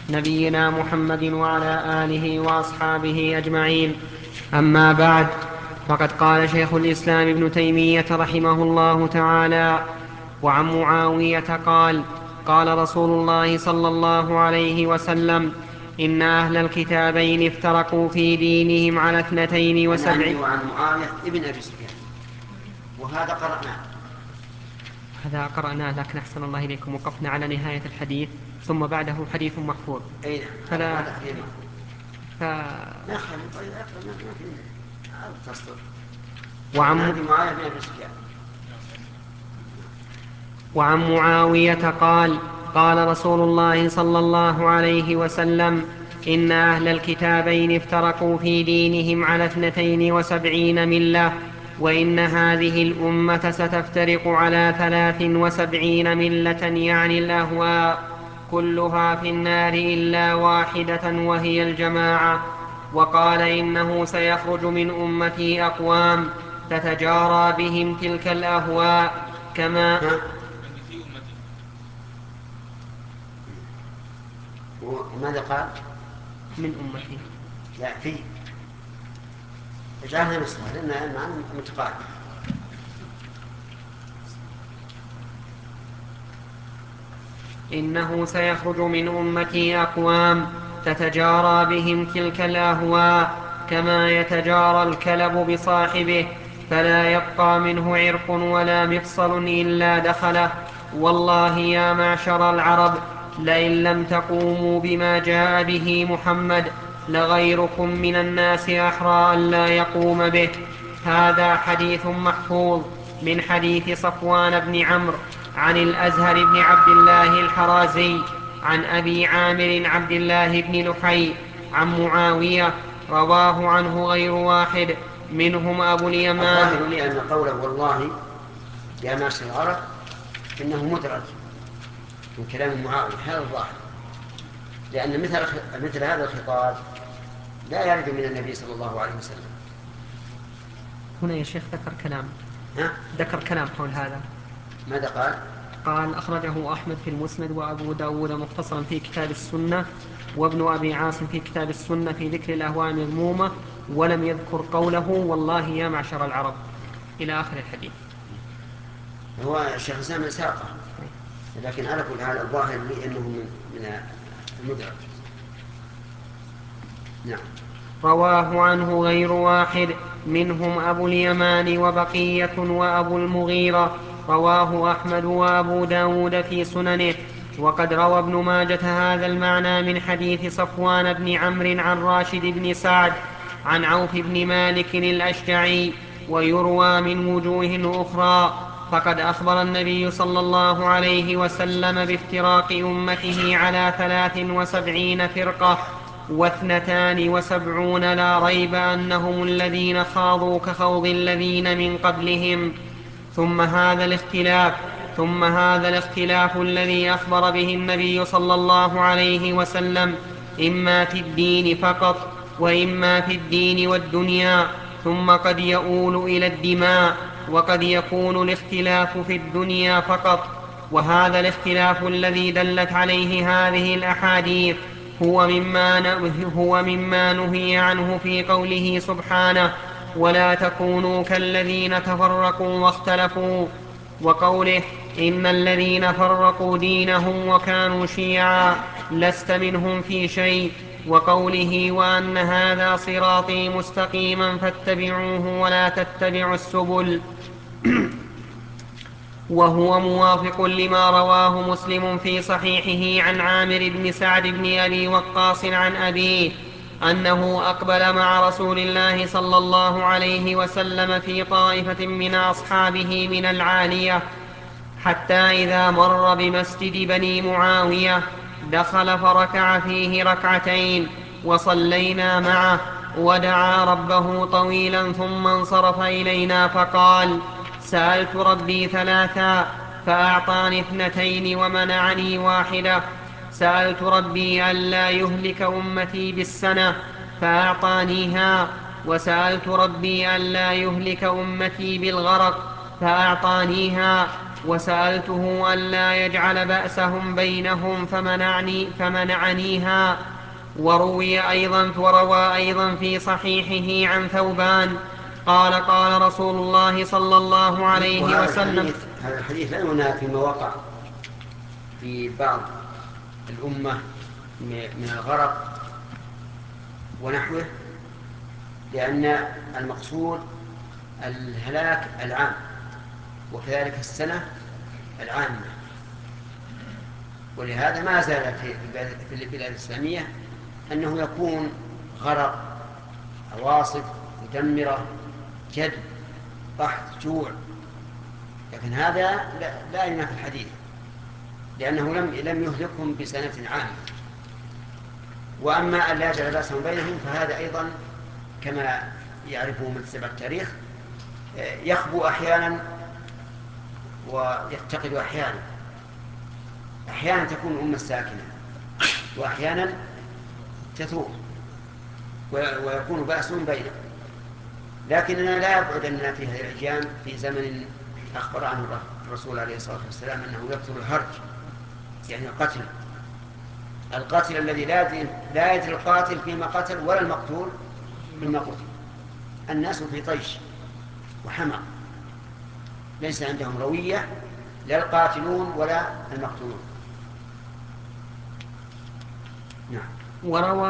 نبينا محمد وعلى آله وأصحابه أجمعين. أما بعد، فقد قال شيخ الإسلام ابن تيمية رحمه الله تعالى: وعن معاوية قال: قال رسول الله صلى الله عليه وسلم: إن أهل الكتابين افترقوا في دينهم على 72. وعن معاوية ابن أبي سفيان، وهذا قرأناه. هذا قرأناه، لكن أحسن الله إليكم وقفنا على نهاية الحديث، ثم بعده حديث محفوظ. أي نعم، هذا حديث محفوظ. وعن معاوية قال: قال رسول الله صلى الله عليه وسلم: إن أهل الكتابين افترقوا في دينهم على 72 ملة، وإن هذه الأمة ستفترق على 73 ملة، يعني الأهواء، كلها في النار إلا واحدة وهي الجماعة. وقال: إنه سيخرج من أمتي أقوام تتجارى بهم تلك الأهواء كما وماذا قال؟ من أمتي. لا، في اجعلها نصفها لأن المعنى متقارب. إنه سيخرج من أمتي أقوام تتجارى بهم تلك الأهواء كما يتجارى الكلب بصاحبه، فلا يبقى منه عرق ولا مفصل إلا دخله. والله يا معشر العرب، لئن لم تقوموا بما جاء به محمد لغيركم من الناس أحرى أن لا يقوم به. هذا حديث محفوظ من حديث صفوان بن عمرو عن الأزهر بن عبد الله الحرازي عن أبي عامر عبد الله بن لحي عن معاوية، رواه عنه غير واحد، منهم أبو اليمان. الظاهر لي أن قوله والله يا معشر العرب إنه مدرج من كلام معاوية، هذا الظاهر، لأن مثل هذا الخطاب لا يرد من النبي صلى الله عليه وسلم. هنا يا شيخ ذكر كلام حول هذا. ماذا قال؟ قال: أخرجه أحمد في المسند، وأبو داود مختصرا في كتاب السنة، وابن أبي عاصم في كتاب السنة في ذكر الأهواء المذمومة، ولم يذكر قوله والله يا معشر العرب إلى آخر الحديث. هو الشيخ الإسلام ساقه، لكن على كل حال الظاهر لي أنه من المدرج. نعم. رواه عنه غير واحد، منهم أبو اليمان وبقية وأبو المغيرة. رواه أحمد وأبو داود في سننه. وقد روى ابن ماجة هذا المعنى من حديث صفوان بن عمرو عن راشد بن سعد عن عوف بن مالك الأشجعي، ويروى من وجوه أخرى. فقد أخبر النبي صلى الله عليه وسلم بافتراق أمته على 73 فرقة، 72 لا ريب أنهم الذين خاضوا كخوض الذين من قبلهم. ثم هذا الاختلاف الذي أخبر به النبي صلى الله عليه وسلم إما في الدين فقط وإما في الدين والدنيا، ثم قد يؤول إلى الدماء، وقد يكون الاختلاف في الدنيا فقط. وهذا الاختلاف الذي دلت عليه هذه الأحاديث هو مما نهي عنه في قوله سبحانه: ولا تكونوا كالذين تفرقوا واختلفوا، وقوله: إن الذين فرقوا دينهم وكانوا شيعا لست منهم في شيء، وقوله: وأن هذا صراطي مستقيما فاتبعوه ولا تتبعوا السبل. وهو موافق لما رواه مسلم في صحيحه عن عامر بن سعد بن أبي وقاص عن أبيه أنه أقبل مع رسول الله صلى الله عليه وسلم في طائفة من أصحابه من العالية، حتى إذا مر بمسجد بني معاوية دخل فركع فيه ركعتين، وصلينا معه، ودعا ربه طويلا، ثم انصرف إلينا فقال: سألت ربي 3 فأعطاني 2 ومنعني 1. سألت ربي ألا يهلك أمتي بالسنة فأعطانيها، وسألت ربي ألا يهلك أمتي بالغرق فأعطانيها. وسألته ألا يجعل بأسهم بينهم فمنعنيها. وروى أيضا في صحيحه عن ثوبان قال قال رسول الله صلى الله عليه وسلم. هذا الحديث لا ينهى فيما وقع في بعض الأمة من الغرق ونحوه، لأن المقصود الهلاك العام، وكذلك السنة العامة. ولهذا ما زال في البلاد الإسلامية أنه يكون غرق، عواصف مدمرة، جد، قحط، جوع، لكن هذا لا ينافي الحديث، لأنه لم يهلكهم بسنة عامة. وأما أن لا يجعل بأسهم بينهم فهذا أيضا كما يعرفه من سبع التاريخ يخبو أحيانا ويفتقد أحيانا. أحيانا تكون الأمة الساكنة، وأحيانا تثور ويكون بأس بينهم. لكننا لا يبعد أننا في هذه الأيام في زمن أخبر عنه الرسول عليه الصلاة والسلام أنه يكثر الهرج، يعني القتل الذي لا يدري القاتل فيما قتل ولا المقتول فيما قتل. الناس في طيش وحمى، ليس عندهم روية، لا القاتلون ولا المقتولون. نعم. وروى